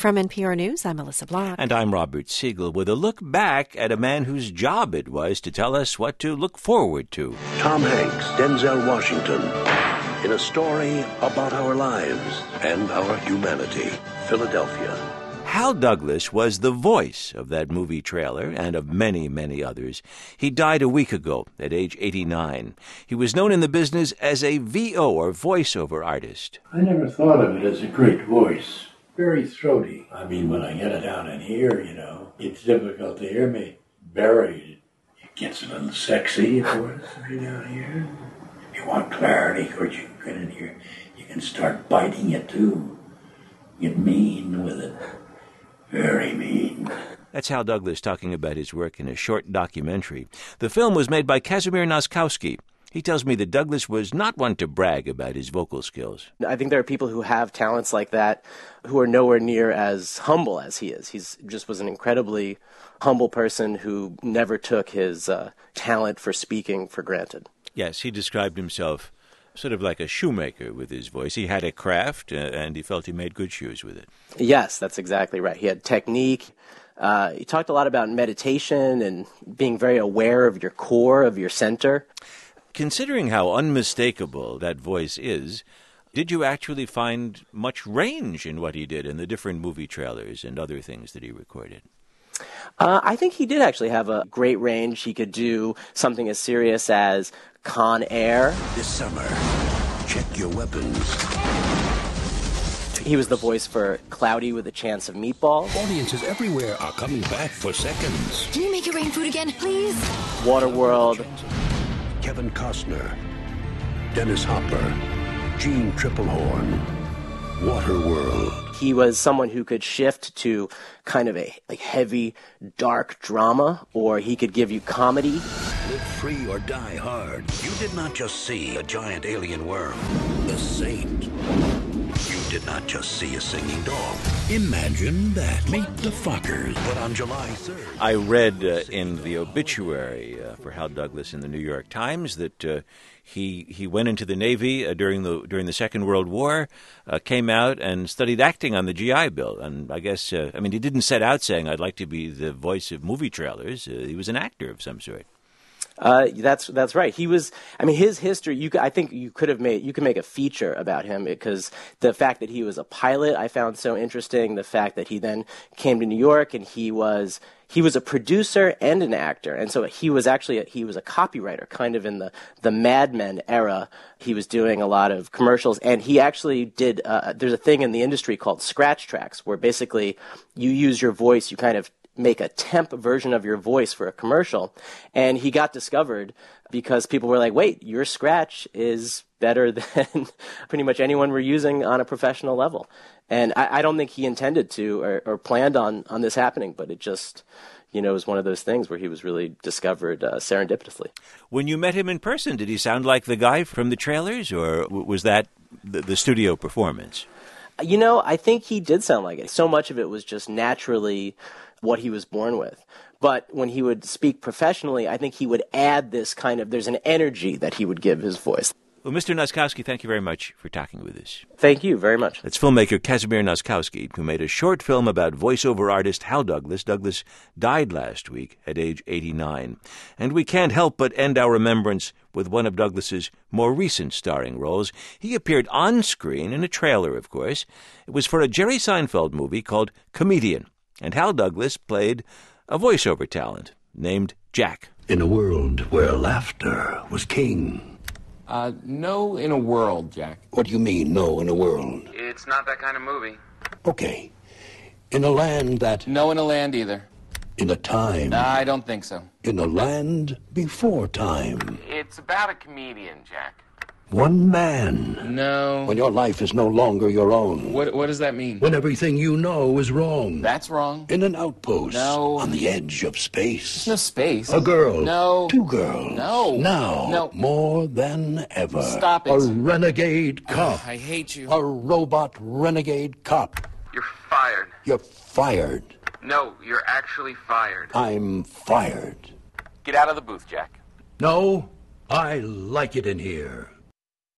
From NPR News, I'm Melissa Block. And I'm Robert Siegel with a look back at a man whose job it was to tell us what to look forward to. Tom Hanks, Denzel Washington, in a story about our lives and our humanity. Philadelphia. Hal Douglas was the voice of that movie trailer and of many, many others. He died a week ago at age 89. He was known in the business as a VO, or voiceover artist. I never thought of it as a great voice. Very throaty. I mean, when I get it down in here, it's difficult to hear me buried. It gets a little sexy, of course, right down here. If you want clarity, of course, you can get in here. You can start biting it, too. Get mean with it. Very mean. That's Hal Douglas talking about his work in a short documentary. The film was made by Kazimierz Noskowski. He tells me that Douglas was not one to brag about his vocal skills. I think there are people who have talents like that who are nowhere near as humble as he is. He's just was an incredibly humble person who never took his talent for speaking for granted. Yes, he described himself sort of like a shoemaker with his voice. He had a craft, and he felt he made good shoes with it. Yes, that's exactly right. He had technique. He talked a lot about meditation and being very aware of your core, of your center. Considering how unmistakable that voice is, did you actually find much range in what he did in the different movie trailers and other things that he recorded? I think he did actually have a great range. He could do something as serious as Con Air. This summer, check your weapons. He was the voice for Cloudy with a Chance of Meatballs. Audiences everywhere are coming back for seconds. Can you make it rain food again, please? Waterworld. Kevin Costner, Dennis Hopper, Gene Triplehorn, Waterworld. He was someone who could shift to kind of a heavy, dark drama, or he could give you comedy. Live free or die hard. You did not just see a giant alien worm. The Saint. You did not just see a singing dog. Imagine that. Meet the Fockers. But on July 3rd... I read in the obituary for Hal Douglas in the New York Times that he went into the Navy during the Second World War, came out and studied acting on the GI Bill. And I guess, he didn't set out saying, I'd like to be the voice of movie trailers. He was an actor of some sort. That's right. He was. His history. I think you could make a feature about him, because the fact that he was a pilot I found so interesting. The fact that he then came to New York and he was a producer and an actor, and so he was a copywriter, kind of in the Mad Men era. He was doing a lot of commercials, and he actually did. There's a thing in the industry called scratch tracks, where basically you use your voice. You kind of make a temp version of your voice for a commercial. And he got discovered because people were like, wait, your scratch is better than pretty much anyone we're using on a professional level. And I don't think he intended to or planned on this happening, but it just, was one of those things where he was really discovered serendipitously. When you met him in person, did he sound like the guy from the trailers, or was that the studio performance? I think he did sound like it. So much of it was just naturally what he was born with. But when he would speak professionally, I think he would add this there's an energy that he would give his voice. Well, Mr. Noskowski, thank you very much for talking with us. Thank you very much. That's filmmaker Kazimierz Noskowski, who made a short film about voiceover artist Hal Douglas. Douglas died last week at age 89. And we can't help but end our remembrance with one of Douglas's more recent starring roles. He appeared on screen in a trailer, of course. It was for a Jerry Seinfeld movie called Comedian. And Hal Douglas played a voiceover talent named Jack. In a world where laughter was king. No in a world, Jack. What do you mean, no in a world? It's not that kind of movie. Okay. In a land that... No in a land either. In a time... I don't think so. In a land before time. It's about a comedian, Jack. One man. No. When your life is no longer your own. What does that mean? When everything you know is wrong. That's wrong. In an outpost. No. On the edge of space. There's no space. A girl. No. Two girls. No. Now. No. More than ever. Stop it. A renegade cop. I hate you. A robot renegade cop. You're fired. You're fired. No, you're actually fired. I'm fired. Get out of the booth, Jack. No, I like it in here.